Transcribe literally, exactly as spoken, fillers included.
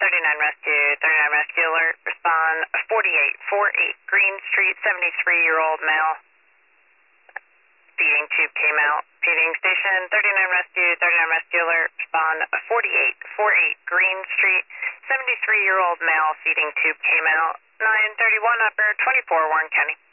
thirty-nine rescue, thirty-nine rescue alert, respond forty-eight forty-eight Green Street, seventy-three-year-old male. Feeding tube came out. Feeding station, thirty-nine rescue, thirty-nine rescue alert, respond forty-eight forty-eight Green Street, seventy-three-year-old male feeding tube came out. nine thirty-one upper, twenty-four Warren County.